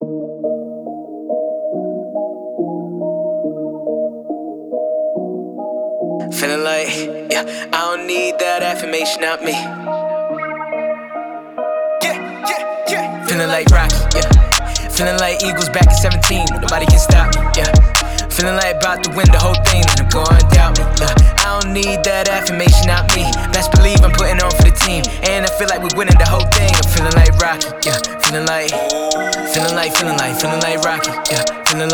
Feeling like, yeah, I don't need that affirmation, not me. Feeling like Rocky, yeah. Feeling like Eagles back at 17, nobody can stop me, yeah. Feeling like about to win the whole thing, and I'm going doubt me, yeah. I don't need that affirmation, not me. Best believe I'm putting on for the team, and I feel like we're winning the whole thing. I'm feeling like Rocky, yeah. Feeling like Rocky, yeah. Feeling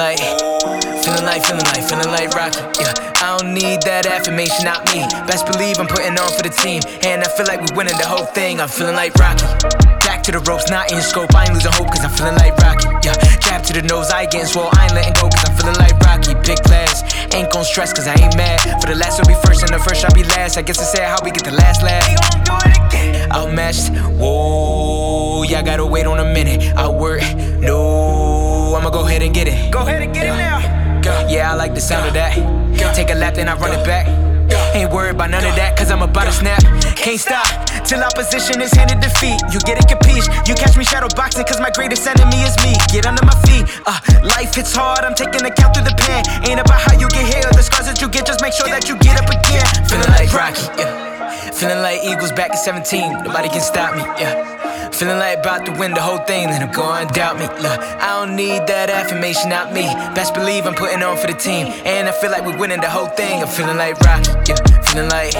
like Rocky, yeah. I don't need that affirmation, not me. Best believe I'm putting on for the team, and I feel like we're winning the whole thing. I'm feeling like Rocky. Back to the ropes, not in scope. I ain't losing hope, cause I'm feeling like Rocky, yeah. Jab to the nose, I ain't getting swole. I ain't letting go, cause I'm feeling like Rocky. Big glass, ain't gon' stress, cause I ain't mad. For the last, I'll be first, and the first, I'll be last. I guess I said how we get the last laugh. We gon' do it again. Outmatched, whoa, yeah, I gotta wait on a minute. I work, no, I'ma go ahead and get it. Go ahead and get it now. Yeah, I like the sound of that. Take a lap, then I run it back. Ain't worried about none of that, cause I'm about to snap. Can't stop till opposition is handed defeat. You get it, capiche? You catch me shadow boxing, cause my greatest enemy is me. Get under my feet, life hits hard, I'm taking account through the pen. Ain't about how you get here or the scars that you get, just make sure that you get up again. Feeling like Rocky, yeah. Feeling like Eagles back at 17, nobody can stop me, yeah. Feeling like about to win the whole thing, then I'm going doubt me, look. I don't need that affirmation, not me. Best believe I'm putting on for the team, and I feel like we're winning the whole thing. I'm feeling like Rocky, yeah. Feeling like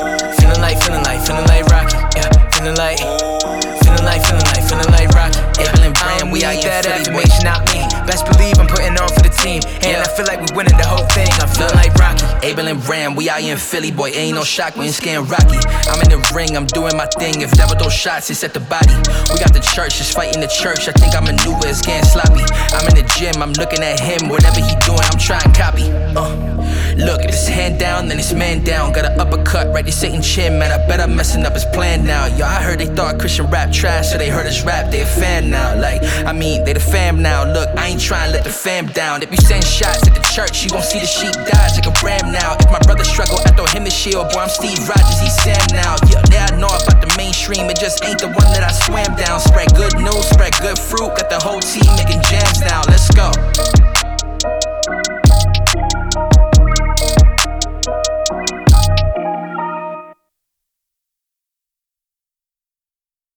Rocky, yeah. Feeling like Rocky, yeah. I don't need that affirmation, not me. Best believe I'm putting on for the team, and I feel like we're winning the whole thing. I'm feeling like Rocky. Abel and Ram, we out here in Philly, boy, ain't no shock, we ain't scaring Rocky. I'm in the ring, I'm doing my thing. If devil throw shots, it's at the body. We got the church, just fighting the church. I think I maneuver, it's getting sloppy. I'm in the gym, I'm looking at him. Whatever he doing, I'm trying to copy. Look, if it's hand down, then it's man down. Got an uppercut right to Satan chin, man. I bet I'm messing up his plan now. Yo, I heard they thought Christian rap trash, so they heard us rap, they a fan now. Like, I mean, they the fam now. Look, I ain't trying to let the fam down. If you send shots at the church, you gon' see the sheep dodge like a ram now. If my brother struggle, I throw him the shield. Boy, I'm Steve Rogers, he's Sam now. Yeah, I know about the mainstream, it just ain't the one that I swam down. Spread good news, spread good fruit, got the whole team making jams now.